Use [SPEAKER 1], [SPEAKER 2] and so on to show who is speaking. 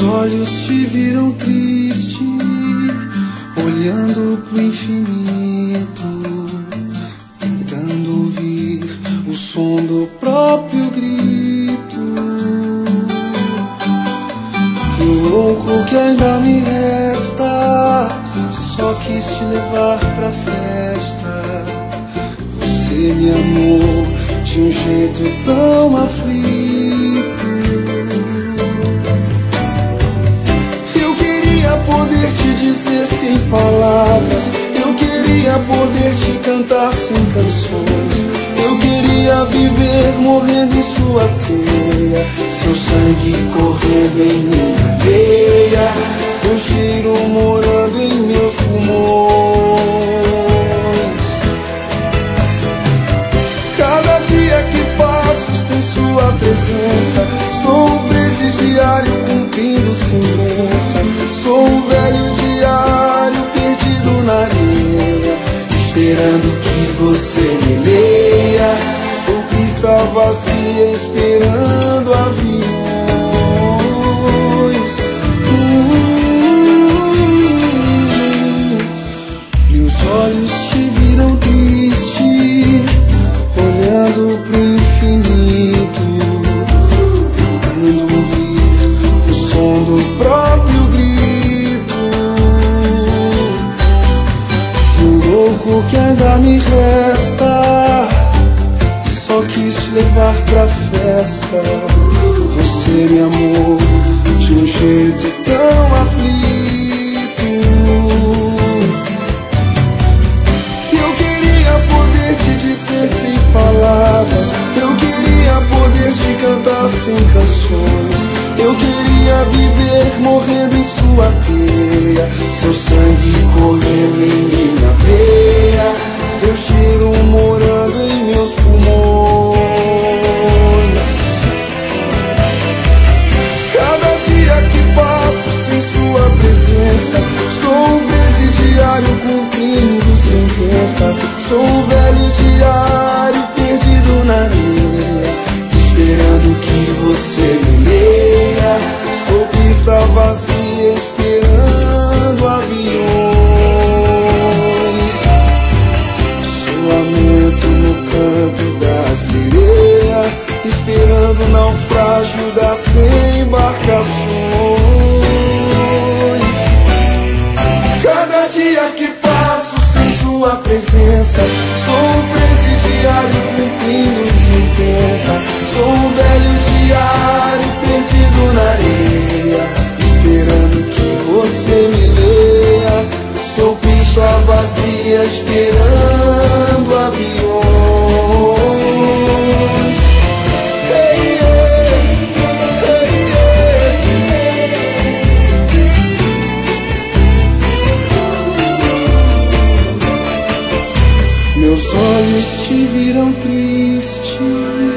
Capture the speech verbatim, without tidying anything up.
[SPEAKER 1] Meus olhos te viram triste, olhando pro infinito, tentando ouvir o som do próprio grito. E o louco que ainda me resta, só quis te levar pra festa. Você me amou de um jeito tão aflito. Eu queria poder te dizer sem palavras, eu queria poder te cantar sem canções. Eu queria viver morrendo em sua teia, seu sangue correndo em minha veia, seu cheiro morando em meus pulmões. Cada dia que passo sem sua presença, sou um presidiário cumprindo sentença. Sou um velho diário perdido na areia, esperando que você me leia. Sou pista vazia esperando aviões. hum, Meus olhos te viram triste, olhando pro infinito, tentando ouvir o som do próprio grito. O louco que ainda me resta, só quis te levar pra festa. Você me amou de um jeito tão aflito. Eu queria poder te dizer sem palavras, eu queria poder te cantar sem canções. Eu queria viver morrendo em sua teia, seu sangue correndo em minha veia, seu cheiro morando em meus pulmões. Cada dia que passo sem sua presença, sou um presidiário cumprindo sentença. Sou um velho diário perdido na areia, esperando que você me leia. Sou pista vazia esperando aviões. Sou lamento no canto da sereia, esperando o naufrágio das embarcações. Cada dia que passo sem sua presença, sou um presidiário cumprindo sentença. Sou um velho diário perdido na areia, esperando que você me leia. Sou pista vazia esperando aviões. Hey, yeah. Hey, yeah. Meus olhos te viram triste,